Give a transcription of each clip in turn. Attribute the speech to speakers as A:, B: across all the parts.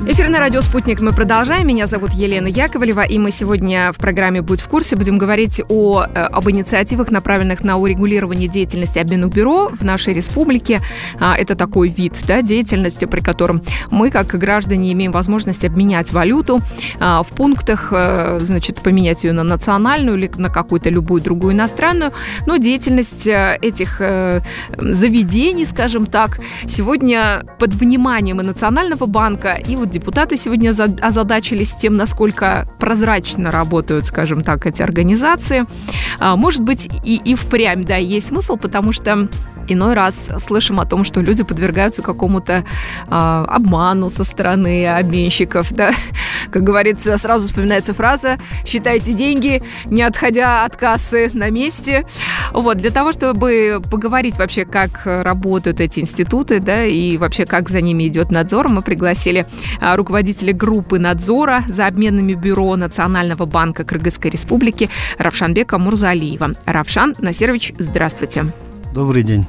A: Эфир на радио «Спутник» мы продолжаем. Меня зовут Елена Яковлева, и мы сегодня в программе «Будь в курсе» будем говорить об инициативах, направленных на урегулирование деятельности обменных бюро в нашей республике. Это такой вид деятельности, при котором мы, как граждане, имеем возможность обменять валюту в пунктах, поменять ее на национальную или на какую-то любую другую иностранную. Но деятельность этих заведений, скажем так, сегодня под вниманием и Национального банка, и вот депутаты сегодня озадачились тем, насколько прозрачно работают, скажем так, эти организации. Может быть, и впрямь, есть смысл, потому что иной раз слышим о том, что люди подвергаются какому-то обману со стороны обменщиков, Как говорится, сразу вспоминается фраза «считайте деньги, не отходя от кассы на месте». Для того, чтобы поговорить вообще, как работают эти институты, и вообще, как за ними идет надзор, мы пригласили руководителя группы надзора за обменными бюро Национального банка Кыргызской Республики Равшанбека Мурзалиева. Равшан Насирович, здравствуйте.
B: Добрый день.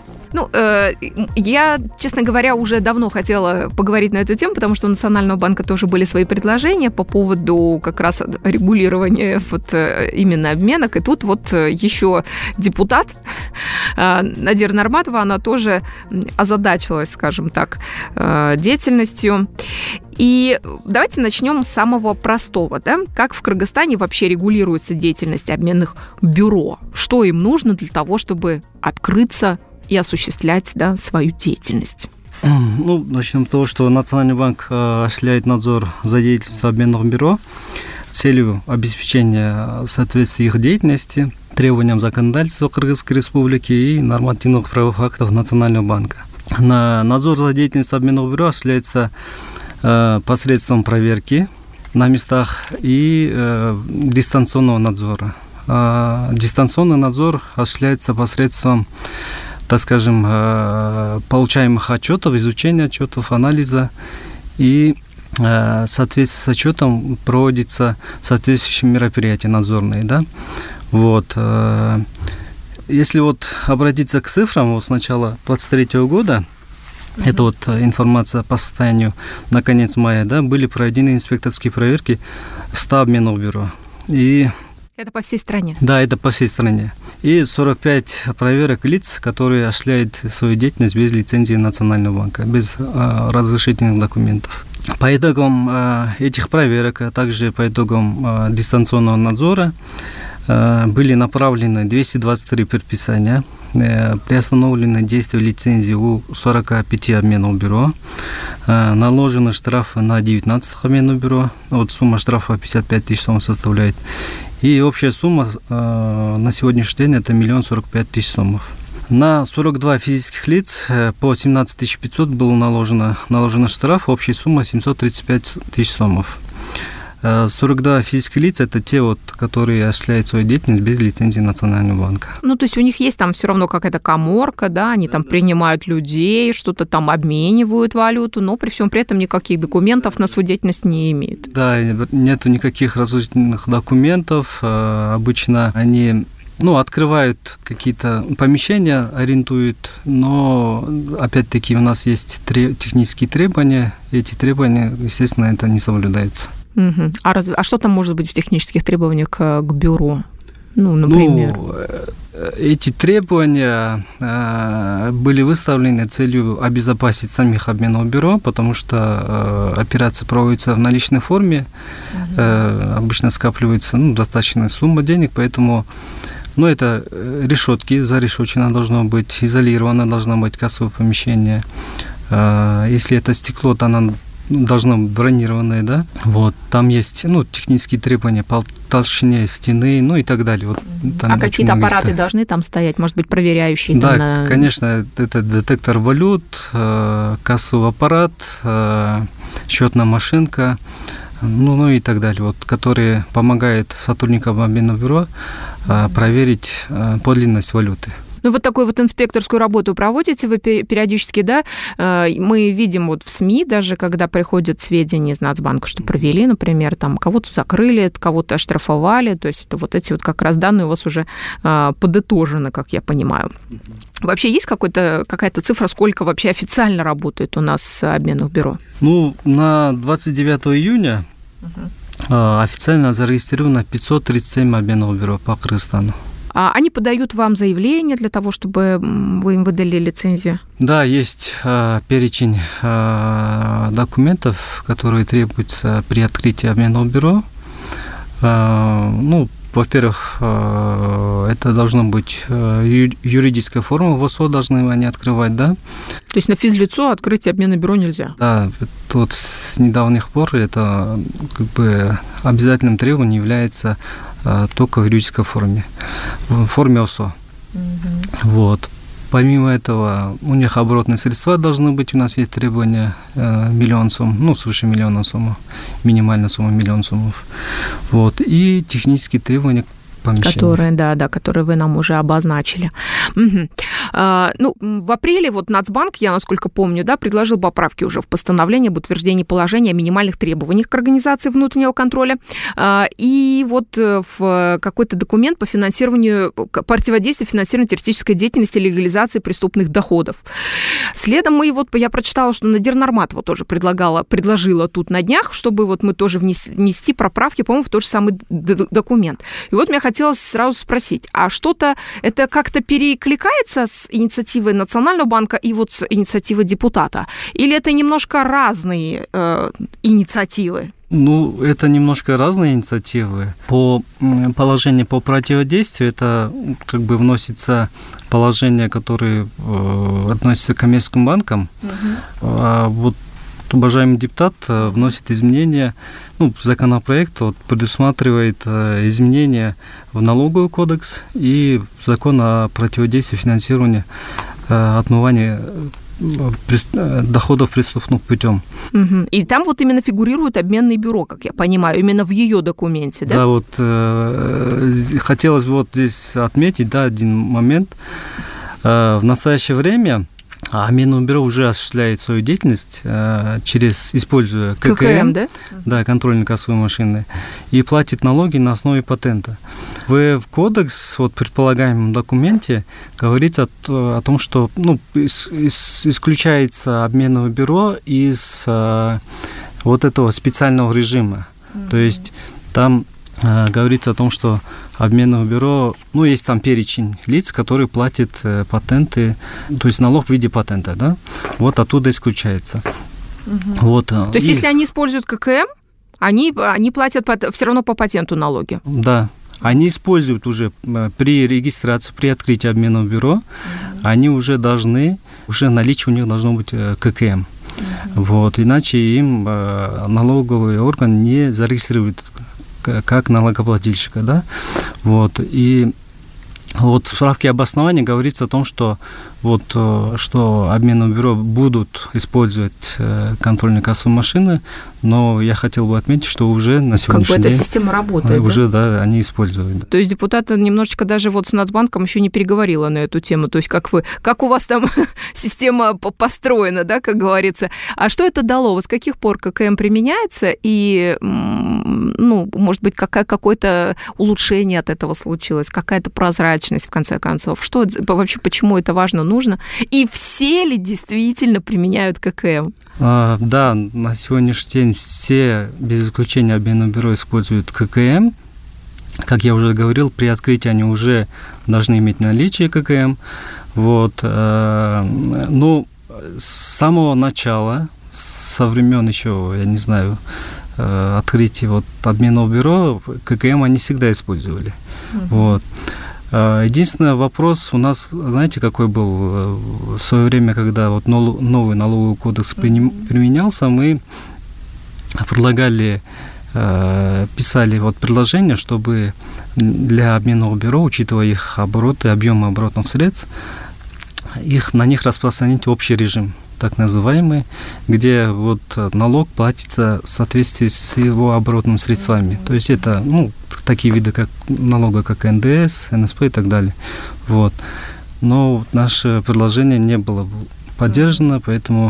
A: Я, честно говоря, уже давно хотела поговорить на эту тему, потому что у Национального банка тоже были свои предложения по поводу как раз регулирования именно обменок. И тут еще депутат Надира Норматова, она тоже озадачилась, скажем так, деятельностью. И давайте начнем с самого простого. Как в Кыргызстане вообще регулируется деятельность обменных бюро? Что им нужно для того, чтобы открыться и осуществлять свою деятельность?
B: Начнем с того, что Национальный банк осуществляет надзор за деятельностью обменных бюро с целью обеспечения соответствия их деятельности требованиям законодательства Кыргызской Республики и нормативных правовых актов Национального банка. Надзор за деятельностью обменных бюро осуществляется посредством проверки на местах и дистанционного надзора. Дистанционный надзор осуществляется посредством, так скажем, получаемых отчетов, изучения отчетов, анализа, и в соответствии с отчетом проводятся соответствующие мероприятия надзорные. Если обратиться к цифрам, с начала 2023 года, это информация по состоянию на конец мая, были проведены инспекторские проверки 100 обменных бюро.
A: Это по всей стране?
B: Да, это по всей стране. И 45 проверок лиц, которые осуществляют свою деятельность без лицензии Национального банка, без разрешительных документов. По итогам этих проверок, а также по итогам дистанционного надзора были направлены 223 предписания, приостановлены действия лицензии у 45 обменных бюро, наложены штрафы на 19 обменных бюро, сумма штрафа 55 тысяч сомов составляет. И общая сумма на сегодняшний день это 1 045 000 сомов. На 42 физических лиц по 17 500 было наложено штраф, общая сумма 735 тысяч сомов. 42 физических лиц – это те, которые осуществляют свою деятельность без лицензии Национального банка.
A: То есть у них есть там все равно какая-то каморка, они там принимают людей, что-то там обменивают валюту, но при всем при этом никаких документов на свою деятельность не имеют.
B: Да, нету никаких разрешительных документов. Обычно они открывают какие-то помещения, арендуют, но, опять-таки, у нас есть технические требования, и эти требования, естественно, это не соблюдается.
A: Угу. А что там может быть в технических требованиях к бюро? Например?
B: Эти требования были выставлены целью обезопасить самих обменных бюро, потому что операции проводятся в наличной форме, обычно скапливается достаточная сумма денег, поэтому это решетки, зарешочено должно быть, изолировано должно быть кассовое помещение. Если это стекло, то оно должно быть бронированное, Там есть, технические требования по толщине стены, и так далее.
A: А какие-то аппараты должны там стоять, может быть, проверяющие?
B: Да, конечно, это детектор валют, кассовый аппарат, счетная машинка, и так далее, которые помогают сотрудникам обменного бюро проверить подлинность валюты.
A: Ну, вот такую вот инспекторскую работу проводите вы периодически, да? Мы видим вот в СМИ, даже когда приходят сведения из Нацбанка, что провели, например, там кого-то закрыли, кого-то оштрафовали, то есть это вот эти вот как раз данные у вас уже подытожены, как я понимаю. Вообще есть какая-то цифра, сколько вообще официально работает у нас обменных бюро?
B: Ну, на 29 июня официально зарегистрировано 537 обменных бюро по Кыргызстану.
A: Они подают вам заявление для того, чтобы вы им выдали лицензию?
B: Да, есть перечень документов, которые требуются при открытии обменного бюро. Ну, во-первых, это должно быть юридическая форма, ВОСО должны они открывать, да?
A: То есть на физлицо открыть обменное бюро нельзя?
B: Да, тут с недавних пор это как бы обязательным требованием является только в юридической форме, в форме ОСО. Вот. Помимо этого, у них оборотные средства должны быть, у нас есть требования 1 миллион сумм, ну, свыше 1 миллиона сумм, минимальная сумма 1 миллион сумм. Вот. И технические требования к помещению.
A: Которые вы нам уже обозначили. Угу. В апреле вот Нацбанк, я насколько помню, предложил поправки уже в постановление об утверждении положения о минимальных требованиях к организации внутреннего контроля. И вот в какой-то документ по противодействию финансированию террористической деятельности, легализации преступных доходов. Следом я прочитала, что Надир Нурматова тоже предложила тут на днях, чтобы вот мы тоже внести поправки, по-моему, в тот же самый документ. И вот мне хотелось сразу спросить, а что-то это как-то перекликается с инициативой Национального банка и вот с инициативой депутата? Или это немножко разные инициативы?
B: Ну, это немножко разные инициативы. По положению по противодействию это как бы вносится положение, которое относится к коммерческим банкам. А вот уважаемый депутат вносит изменения, законопроект предусматривает изменения в налоговый кодекс и в закон о противодействии финансированию отмывания доходов преступным путем.
A: И там вот именно фигурирует обменное бюро, как я понимаю, именно в ее документе, да?
B: Да, вот хотелось бы вот здесь отметить, один момент. В настоящее время обменное бюро уже осуществляет свою деятельность, используя ККМ, да? Да, контрольно-кассовые машины, и платит налоги на основе патента. В кодекс, предполагаемом документе, говорится о том, что исключается обменное бюро из этого специального режима. То есть там говорится о том, что обменное бюро, есть там перечень лиц, которые платят патенты, то есть налог в виде патента, да, вот оттуда исключается.
A: То есть если они используют ККМ, они платят все равно по патенту налоги? Да.
B: Они используют уже при регистрации, при открытии обменного бюро, они уже наличие у них должно быть ККМ. Иначе им налоговый орган не зарегистрирует как налогоплательщика, да, и в справке об основании говорится о том, что обменное бюро будут использовать контрольно-кассовые машины, но я хотел бы отметить, что уже на сегодняшний день...
A: эта система работает,
B: уже, да, они используют. Да.
A: То есть депутат немножечко даже с Нацбанком еще не переговорила на эту тему, то есть как у вас там система построена, да, как говорится. А что это дало? С каких пор ККМ применяется и, может быть, какое-то улучшение от этого случилось, какая-то прозрачность, в конце концов? Что вообще, почему это важно, нужно? И все ли действительно применяют ККМ?
B: Да, на сегодняшний день все, без исключения обменного бюро, используют ККМ. Как я уже говорил, при открытии они уже должны иметь наличие ККМ. С самого начала, со времен еще, я не знаю, открытия обменного бюро, ККМ они всегда использовали. Единственный вопрос у нас, знаете, какой был в свое время, когда новый налоговый кодекс применялся, мы писали предложение, чтобы для обменного бюро, учитывая их обороты, объемы оборотных средств, на них распространить общий режим, так называемый, где налог платится в соответствии с его оборотными средствами. То есть это такие виды как налога, как НДС, НСП и так далее. но наше предложение не было поддержано, поэтому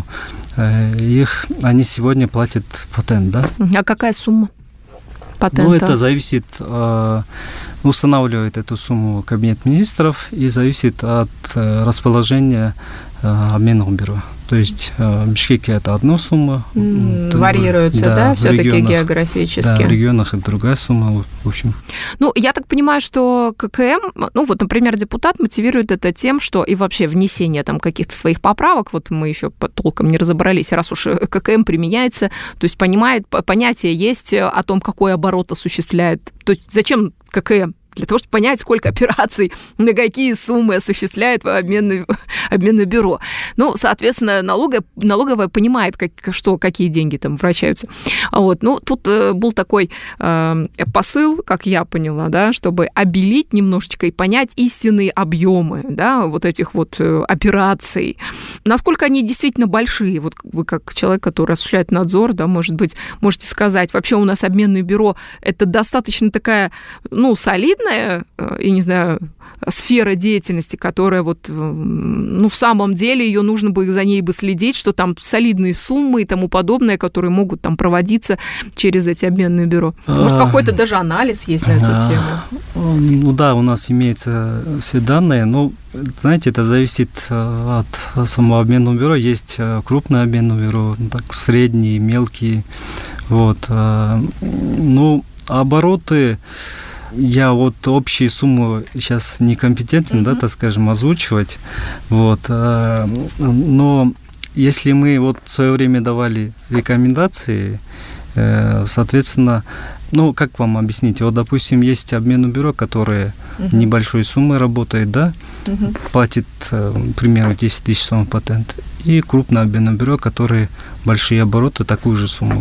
B: они сегодня платят патент, да?
A: А какая сумма патента?
B: Ну, это зависит, устанавливает эту сумму Кабинет министров и зависит от расположения обменного бюро. То есть в Бишкеке это одна сумма.
A: Варьируется, да, все-таки географически?
B: Да, в регионах это другая сумма, в общем.
A: Ну, я так понимаю, что ККМ, ну, вот, например, депутат мотивирует это тем, что и вообще внесение там каких-то своих поправок, вот мы еще толком не разобрались, раз уж ККМ применяется, то есть понятие есть о том, какой оборот осуществляет. То есть зачем ККМ? Для того, чтобы понять, сколько операций, на какие суммы осуществляет обменное бюро. Ну, соответственно, налоговая понимает, какие деньги там вращаются. Вот. Ну, тут был такой посыл, как я поняла, да, чтобы обелить немножечко и понять истинные объемы, да, вот этих вот операций. Насколько они действительно большие? Вот вы как человек, который осуществляет надзор, да, может быть, можете сказать, вообще у нас обменное бюро – это достаточно такая, ну, солидная, я не знаю, сфера деятельности, которая вот, ну, в самом деле ее нужно бы за ней бы следить, что там солидные суммы и тому подобное, которые могут там проводиться через эти обменные бюро. Может, какой-то даже анализ есть на эту тему?
B: Ну да, у нас имеются все данные, но, знаете, это зависит от самого обменного бюро. Есть крупное обменное бюро, так, средние, мелкие. Вот. Ну, обороты... Я вот общие суммы сейчас некомпетентен, да, так скажем, озвучивать. Вот. Но если мы вот в свое время давали рекомендации, соответственно, ну, как вам объяснить? Вот, допустим, есть обменное бюро, которое небольшой суммой работает, да, платит, к примеру, 10 тысяч сум патент, и крупное обменное бюро, которое большие обороты, такую же сумму.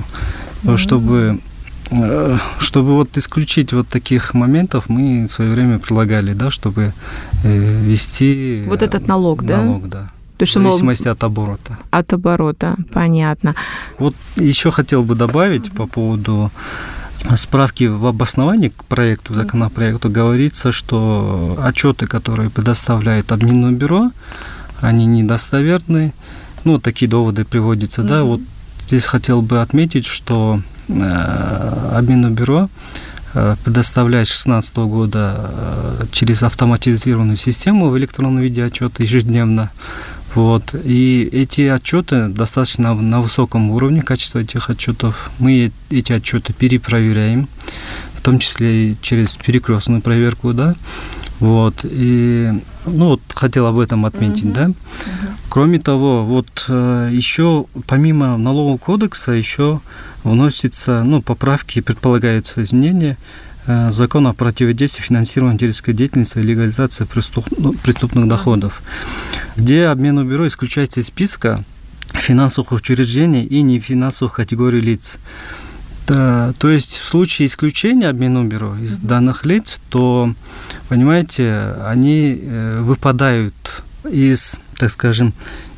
B: Чтобы вот исключить вот таких моментов, мы в свое время предлагали, да, чтобы ввести...
A: Вот этот налог, да?
B: Налог, да.
A: То есть,
B: в зависимости от оборота.
A: От оборота, понятно.
B: Вот еще хотел бы добавить по поводу справки в обосновании к проекту, законопроекту, говорится, что отчеты, которые предоставляет обменное бюро, они недостоверны. Ну, такие доводы приводятся, да. Вот здесь хотел бы отметить, что обменное бюро предоставляет с 2016 года через автоматизированную систему в электронном виде отчета ежедневно. Вот. И эти отчеты достаточно на высоком уровне, качество этих отчетов. Мы эти отчеты перепроверяем, в том числе и через перекрестную проверку, да. Вот. И, ну, вот хотел об этом отметить, да. Кроме того, вот еще помимо налогового кодекса еще вносятся, ну, поправки, предполагаются изменения закона о противодействии финансированию террористической деятельности и легализации преступных доходов, где обменное бюро исключается из списка финансовых учреждений и нефинансовых категорий лиц. То есть в случае исключения обменного бюро из данных лиц, то, понимаете, они выпадают из, так скажем,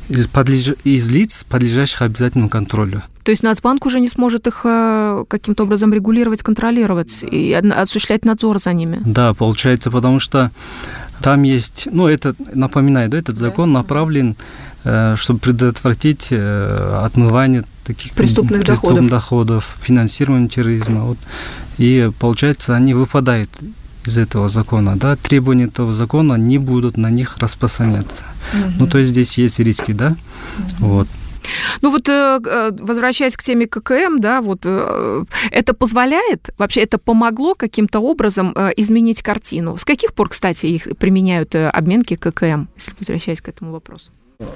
B: из лиц, подлежащих обязательному контролю.
A: То есть Нацбанк уже не сможет их каким-то образом регулировать, контролировать и осуществлять надзор за ними?
B: Да, получается, потому что там есть, ну, это, напоминаю, да, этот закон направлен, чтобы предотвратить отмывание таких преступных доходов, финансирование терроризма. Вот. И, получается, они выпадают из этого закона, да, требования этого закона не будут на них распространяться. Ну, то есть здесь есть риски, да, вот.
A: Ну вот, возвращаясь к теме ККМ, да, вот это позволяет, вообще это помогло каким-то образом изменить картину? С каких пор, кстати, их применяют обменки ККМ, если возвращаясь к этому вопросу?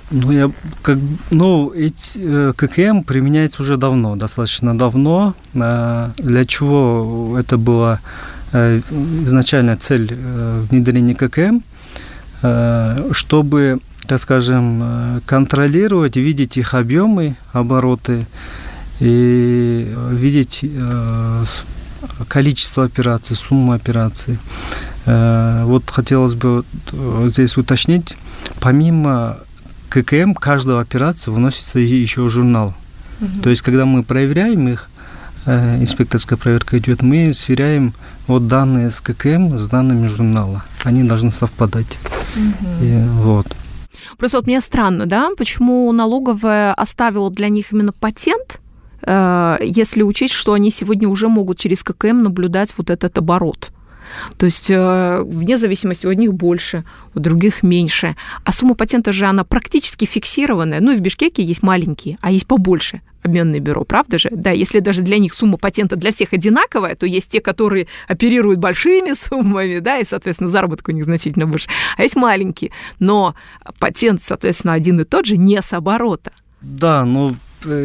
B: ККМ применяется уже давно, достаточно давно. Для чего это была изначальная цель внедрения ККМ? Чтобы, так скажем, контролировать, видеть их объемы, обороты и видеть количество операций, сумму операций. Вот хотелось бы здесь уточнить, помимо ККМ каждую операцию выносится еще журнал. То есть, когда мы проверяем их, инспекторская проверка идет, мы сверяем вот данные с ККМ с данными журнала. Они должны совпадать. Вот.
A: Просто вот мне странно, да, почему налоговая оставила для них именно патент, если учесть, что они сегодня уже могут через ККМ наблюдать вот этот оборот. То есть вне зависимости, у одних больше, у других меньше. А сумма патента же, она практически фиксированная. Ну и в Бишкеке есть маленькие, а есть побольше обменное бюро, правда же? Да, если даже для них сумма патента для всех одинаковая, то есть те, которые оперируют большими суммами, да, и, соответственно, заработок у них значительно выше, а есть маленькие. Но патент, соответственно, один и тот же, не с оборота.
B: Да, ну,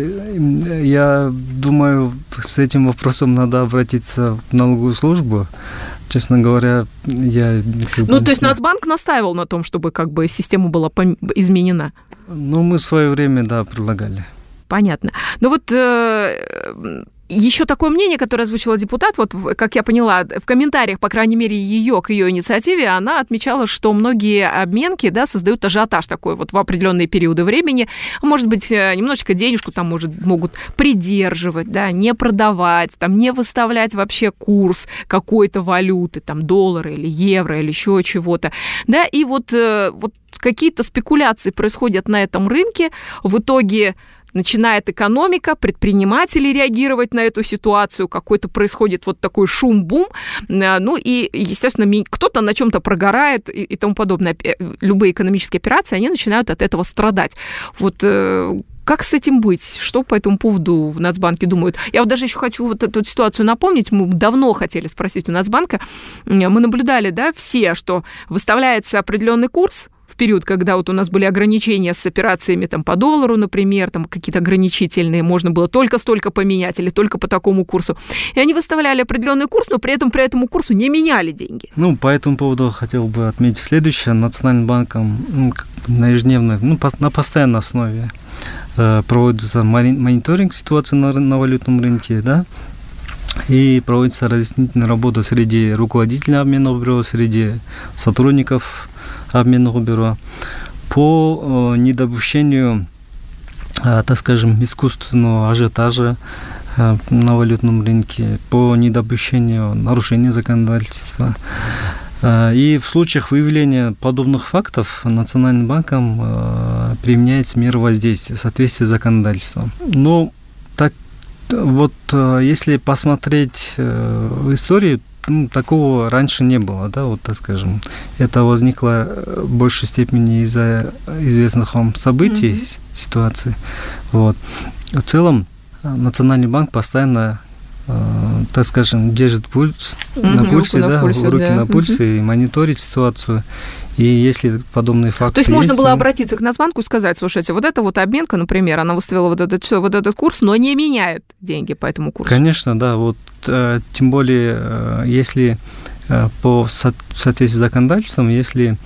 B: я думаю, с этим вопросом надо обратиться в налоговую службу. Честно говоря, я...
A: Ну, то есть Нацбанк настаивал на том, чтобы как бы система была изменена?
B: Ну, мы в свое время, да, предлагали.
A: Понятно. Ну вот еще такое мнение, которое озвучила депутат, вот, как я поняла, в комментариях, по крайней мере, к ее инициативе, она отмечала, что многие обменки, да, создают ажиотаж такой вот в определенные периоды времени. Может быть, немножечко денежку там могут придерживать, да, не продавать, там, не выставлять вообще курс какой-то валюты, там, доллара или евро или еще чего-то, да, и вот какие-то спекуляции происходят на этом рынке, в итоге начинает экономика, предприниматели реагировать на эту ситуацию, какой-то происходит вот такой шум-бум, ну и, естественно, кто-то на чем-то прогорает и тому подобное. Любые экономические операции, они начинают от этого страдать. Вот как с этим быть? Что по этому поводу в Нацбанке думают? Я вот даже еще хочу вот эту ситуацию напомнить. Мы давно хотели спросить у Нацбанка. Мы наблюдали, да, все, что выставляется определенный курс, в период, когда вот у нас были ограничения с операциями там, по доллару, например, там какие-то ограничительные, можно было только столько поменять или только по такому курсу. И они выставляли определенный курс, но при этом по этому курсу не меняли деньги.
B: Ну, по этому поводу хотел бы отметить следующее. Национальным банком на ежедневной, на постоянной основе проводится мониторинг ситуации на валютном рынке, да, и проводится разъяснительная работа среди руководителей обменного бюро, среди сотрудников обменного бюро по недопущению, так скажем, искусственного ажиотажа на валютном рынке, по недопущению нарушения законодательства. И в случаях выявления подобных фактов Национальным банком применяется мера воздействия в соответствии с законодательством. Но так вот, если посмотреть в историю, такого раньше не было, да, вот так скажем. Это возникло в большей степени из-за известных вам событий, ситуации. Вот. В целом, Национальный банк постоянно, так скажем, держит пульс на пульсе, руки на пульсе и мониторит ситуацию. И если подобные факты...
A: То есть можно было обратиться к Нацбанку и сказать, слушайте, вот эта вот обменка, например, она выставила вот этот курс, но не меняет деньги по этому курсу.
B: Конечно, да. Вот, тем более, если в соответствии с законодательством, если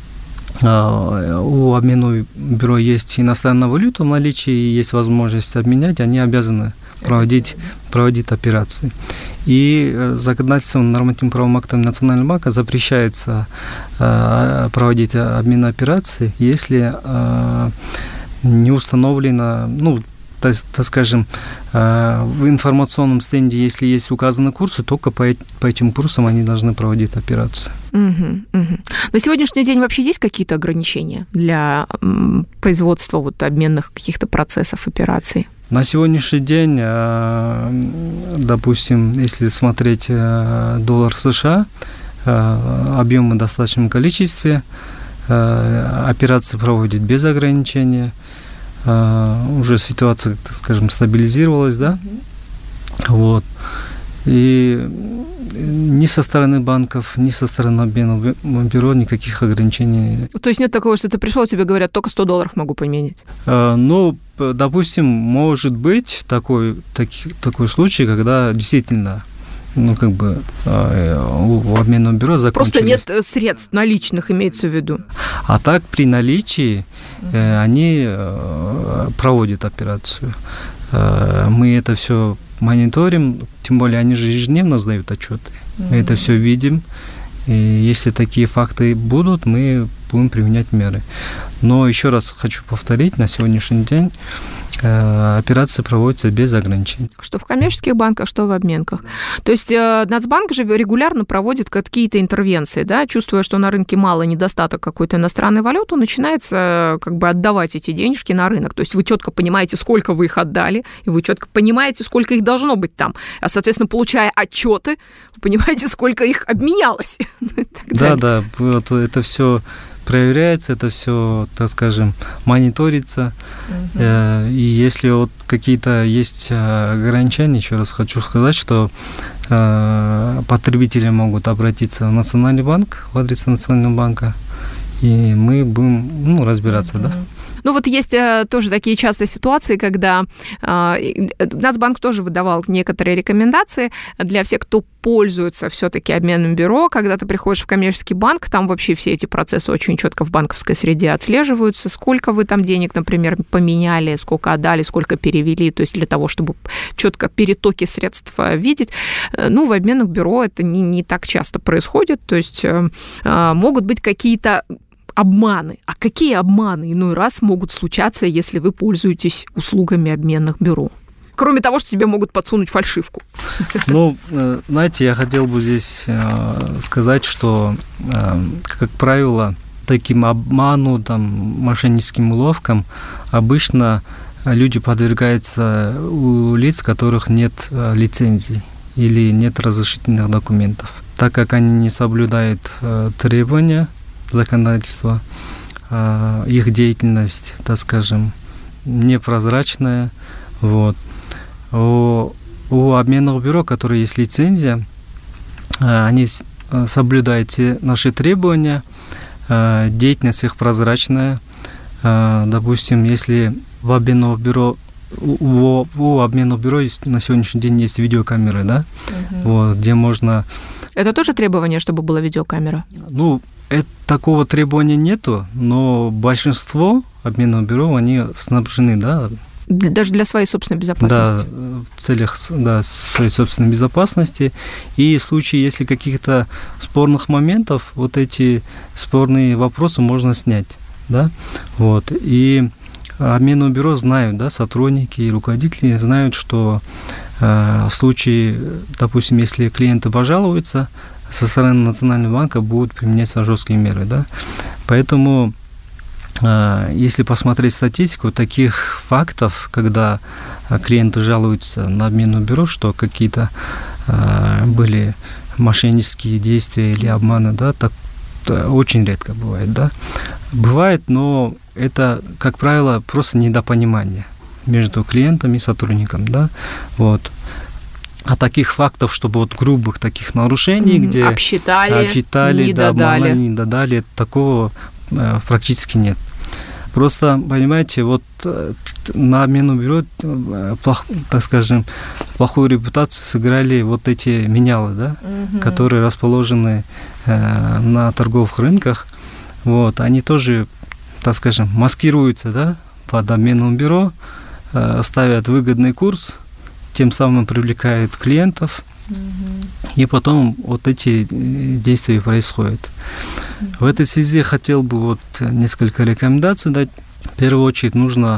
B: у обменного бюро есть иностранная валюта в наличии и есть возможность обменять, они обязаны проводить операции. И законодательством, нормативным правовым актом Национального банка запрещается проводить обмен операций, если не установлено, так скажем, в информационном стенде, если есть указаны курсы, только по этим курсам они должны проводить операцию.
A: На сегодняшний день вообще есть какие-то ограничения для производства вот обменных каких-то процессов, операций?
B: На сегодняшний день, допустим, если смотреть доллар США, объемы в достаточном количестве, операции проводят без ограничения, уже ситуация, так скажем, стабилизировалась, да, вот, и ни со стороны банков, ни со стороны обменного бюро никаких ограничений.
A: То есть нет такого, что ты пришел, тебе говорят, только $100 могу поменять?
B: Ну, допустим, может быть такой случай, когда действительно, у обменного бюро закончились.
A: Просто нет средств наличных, имеется в виду.
B: А так при наличии они проводят операцию. Мы это все мониторим, тем более они же ежедневно сдают отчеты. Мы это все видим. И если такие факты будут, мы будем применять меры. Но еще раз хочу повторить, на сегодняшний день операции проводятся без ограничений.
A: Что в коммерческих банках, что в обменках. То есть Нацбанк же регулярно проводит какие-то интервенции, да, чувствуя, что на рынке мало недостаток какой-то иностранной валюты, начинается как бы отдавать эти денежки на рынок. То есть вы четко понимаете, сколько вы их отдали, и вы четко понимаете, сколько их должно быть там. А, соответственно, получая отчеты, вы понимаете, сколько их обменялось.
B: Да, вот это все проверяется, это все, так скажем, мониторится. И если вот какие-то есть ограничения, еще раз хочу сказать, что потребители могут обратиться в Национальный банк, в адрес Национального банка, и мы будем разбираться, да.
A: Ну вот есть тоже такие частые ситуации, когда Нацбанк тоже выдавал некоторые рекомендации для всех, кто пользуется все-таки обменным бюро. Когда ты приходишь в коммерческий банк, там вообще все эти процессы очень четко в банковской среде отслеживаются. Сколько вы там денег, например, поменяли, сколько отдали, сколько перевели, то есть для того, чтобы четко перетоки средств видеть. Ну, в обменных бюро это не так часто происходит, то есть могут быть какие-то обманы. А какие обманы иной раз могут случаться, если вы пользуетесь услугами обменных бюро? Кроме того, что тебе могут подсунуть фальшивку.
B: Ну, знаете, я хотел бы здесь сказать, что, как правило, таким обману, мошенническим уловкам обычно люди подвергаются у лиц, у которых нет лицензий или нет разрешительных документов. Так как они не соблюдают требования законодательства, их деятельность, так скажем, непрозрачная. Вот. У обменных бюро, которые есть лицензия, они соблюдают все наши требования, деятельность их прозрачная. Допустим, если в обменном бюро у обменного бюро на сегодняшний день есть видеокамеры, да, вот, где можно...
A: Это тоже требование, чтобы была видеокамера?
B: Ну, такого требования нету, но большинство обменного бюро, они снабжены, да.
A: Даже для своей собственной безопасности?
B: Да, в целях своей собственной безопасности. И в случае, если каких-то спорных моментов, вот эти спорные вопросы можно снять, да, вот. И обменное бюро знают, да, сотрудники и руководители знают, что в случае, допустим, если клиенты пожалуются, со стороны Национального банка будут применяться жесткие меры, да. Поэтому, если посмотреть статистику, таких фактов, когда клиенты жалуются на обменное бюро, что какие-то были мошеннические действия или обманы, да, так очень редко бывает, да. Бывает, но это, как правило, просто недопонимание между клиентом и сотрудником, да, вот. А таких фактов, чтобы вот грубых таких нарушений, где обсчитали, не додали, такого практически нет. Просто, понимаете, вот на обменном бюро, так скажем, плохую репутацию сыграли вот эти менялы, да, которые расположены на торговых рынках. Вот, они тоже, так скажем, маскируются, да, под обменным бюро, ставят выгодный курс, тем самым привлекают клиентов, и потом вот эти действия происходят. В этой связи хотел бы вот несколько рекомендаций дать. В первую очередь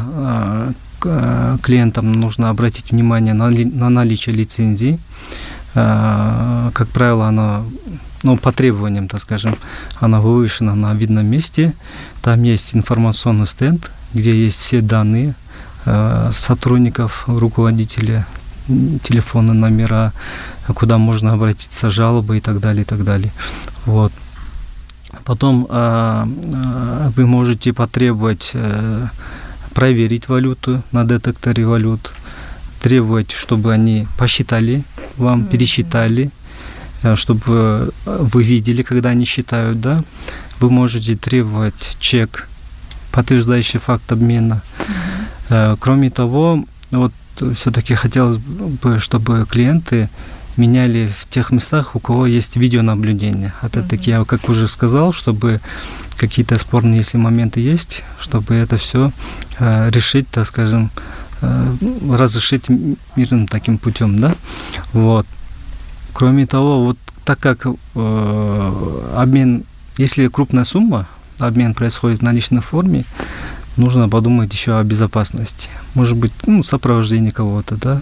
B: клиентам нужно обратить внимание на наличие лицензии. Как правило, она, по требованиям, так скажем, она вывешена на видном месте. Там есть информационный стенд, где есть все данные сотрудников, руководителя, телефоны, номера, куда можно обратиться, жалобы и так далее, и так далее. Вот. Потом вы можете потребовать проверить валюту на детекторе валют, требовать, чтобы они посчитали вам, пересчитали, чтобы вы видели, когда они считают, да. Вы можете требовать чек, подтверждающий факт обмена. Кроме того, вот все-таки хотелось бы, чтобы клиенты меняли в тех местах, у кого есть видеонаблюдение. Опять-таки, я как уже сказал, чтобы какие-то спорные, если моменты есть, чтобы это все решить, так скажем, разрешить мирным таким путем, да. Вот. Кроме того, вот так как обмен, если крупная сумма, обмен происходит в наличной форме, нужно подумать еще о безопасности. Может быть, сопровождение кого-то, да,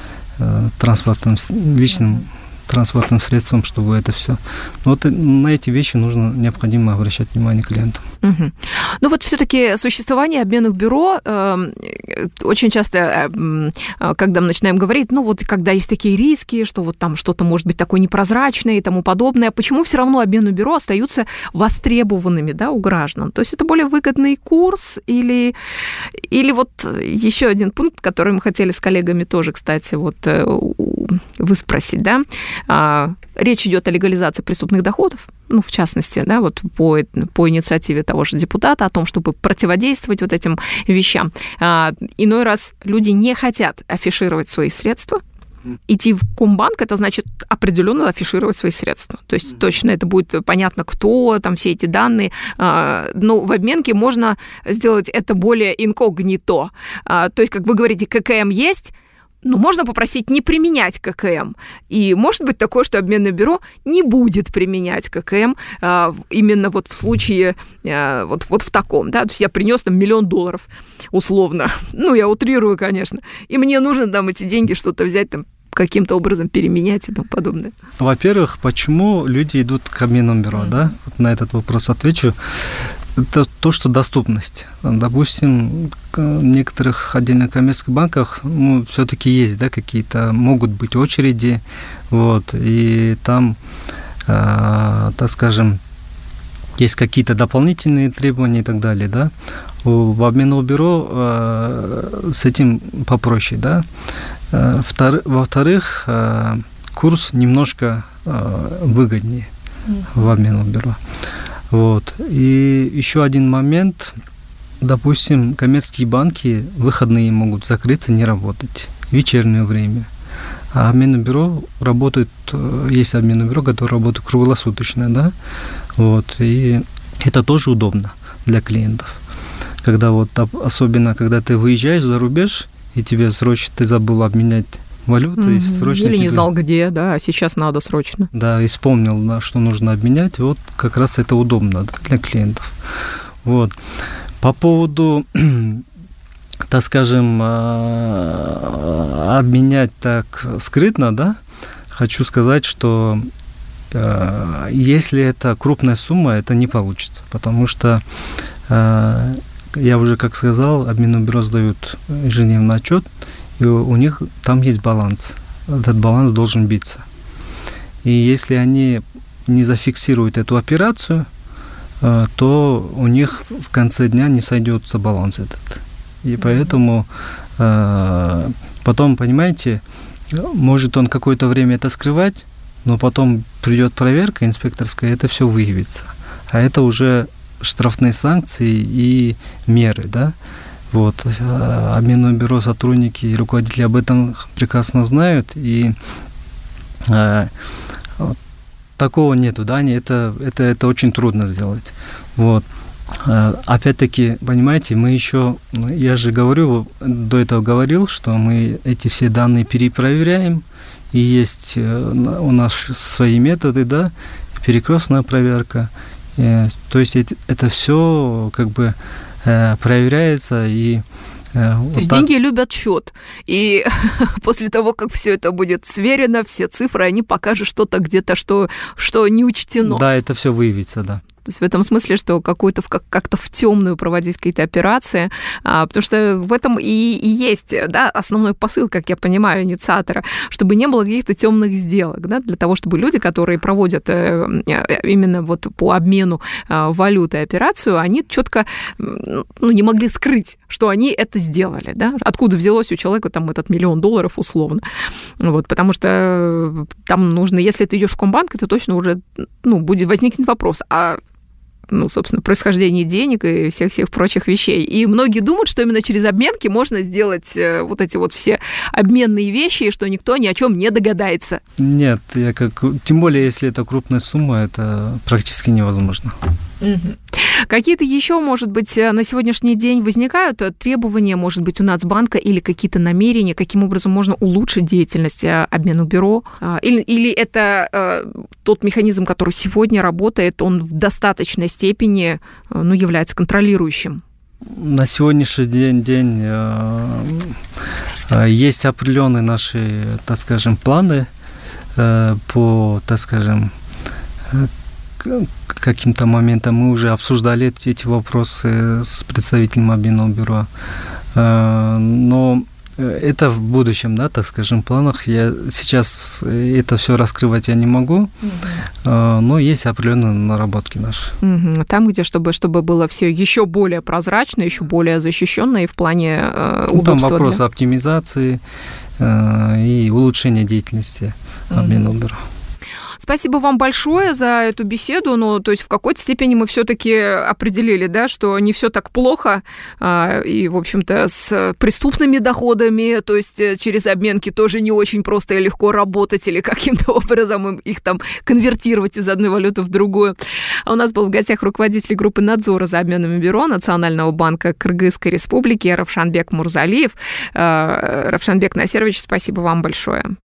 B: личным транспортным средством, чтобы это все. Вот на эти вещи необходимо обращать внимание клиентам.
A: Угу. Ну вот все-таки существование обменных бюро очень часто, когда мы начинаем говорить, когда есть такие риски, что вот там что-то может быть такое непрозрачное и тому подобное, почему все равно обменные бюро остаются востребованными, да, у граждан? То есть это более выгодный курс или вот еще один пункт, который мы хотели с коллегами тоже, кстати, выспросить, да? Речь идет о легализации преступных доходов, в частности, да, вот по инициативе того же депутата, о том, чтобы противодействовать вот этим вещам. Иной раз люди не хотят афишировать свои средства. Идти в Комбанк, это значит определенно афишировать свои средства. То есть точно это будет понятно, кто, там все эти данные. Но в обменке можно сделать это более инкогнито. То есть, как вы говорите, ККМ есть, можно попросить не применять ККМ. И может быть такое, что обменное бюро не будет применять ККМ именно вот в случае, вот в таком, да, то есть я принес там $1 миллион, условно, я утрирую, конечно, и мне нужно там эти деньги что-то взять, там, каким-то образом переменять и тому подобное.
B: Во-первых, почему люди идут к обменному бюро, да? Вот на этот вопрос отвечу. Это то, что доступность. Допустим, в некоторых отдельных коммерческих банках все-таки есть, да, какие-то, могут быть очереди, и там, так скажем, есть какие-то дополнительные требования и так далее, да. В обменном бюро с этим попроще, да. Во-вторых, курс немножко выгоднее в обменном бюро. И еще один момент. Допустим, коммерческие банки выходные могут закрыться, не работать. Вечернее время. А обменное бюро работает, есть обменное бюро, которое работает круглосуточно, да? И это тоже удобно для клиентов. Когда особенно, когда ты выезжаешь за рубеж, и тебе срочно, ты забыл обменять валюту, и срочно...
A: Или не знал где, да, а сейчас надо срочно.
B: Да, и вспомнил, да, что нужно обменять, как раз это удобно, да, для клиентов. По поводу, так скажем, обменять так скрытно, да, хочу сказать, что если это крупная сумма, это не получится, потому что, я уже, как сказал, обменное бюро сдают ежедневный отчет, и у них там есть баланс. Этот баланс должен биться. И если они не зафиксируют эту операцию, то у них в конце дня не сойдется баланс этот. И поэтому потом, понимаете, может он какое-то время это скрывать, но потом придет проверка инспекторская, и это все выявится. А это уже штрафные санкции и меры, да. Обменное бюро, сотрудники и руководители об этом прекрасно знают, и такого нету, да, это очень трудно сделать. Опять-таки, понимаете, мы еще, я же до этого говорил, что мы эти все данные перепроверяем, и есть у нас свои методы, да, перекрестная проверка, то есть это все как бы проверяется, и
A: то есть деньги любят счет, и после того, как все это будет сверено, все цифры, они покажут что-то где-то, что не учтено.
B: Да, это все выявится, да.
A: То есть в этом смысле, что как-то в темную проводить какие-то операции, потому что в этом и есть, да, основной посыл, как я понимаю, инициатора, чтобы не было каких-то темных сделок, да, для того, чтобы люди, которые проводят именно по обмену валюты операцию, они четко не могли скрыть, что они это сделали, да, откуда взялось у человека там этот $1 миллион условно, потому что там нужно, если ты идешь в Комбанк, это точно уже, возникнет вопрос, собственно, происхождение денег и всех прочих вещей. И многие думают, что именно через обменки можно сделать эти все обменные вещи, и что никто ни о чем не догадается.
B: Нет, тем более, если это крупная сумма, это практически невозможно.
A: Какие-то еще, может быть, на сегодняшний день возникают требования, может быть, у Нацбанка или какие-то намерения, каким образом можно улучшить деятельность обменного бюро? Или это тот механизм, который сегодня работает, он в достаточной степени является контролирующим
B: На сегодняшний день есть определенные наши, так скажем, планы по, так скажем, каким-то моментам. Мы уже обсуждали эти вопросы с представителем обменного бюро. Но это в будущем, да, так скажем, планах. Я сейчас это все раскрывать я не могу, но есть определенные наработки наши.
A: Там, где чтобы было все еще более прозрачно, еще более защищенно и в плане удобства.
B: Там вопрос оптимизации и улучшения деятельности обменного бюро.
A: Спасибо вам большое за эту беседу. Ну, то есть в какой-то степени мы все-таки определили, да, что не все так плохо, и, в общем-то, с преступными доходами, то есть через обменки тоже не очень просто и легко работать или каким-то образом их там конвертировать из одной валюты в другую. А у нас был в гостях руководитель группы надзора за обменными бюро Национального банка Кыргызской Республики Равшанбек Мурзалиев. Равшанбек Насирович, спасибо вам большое.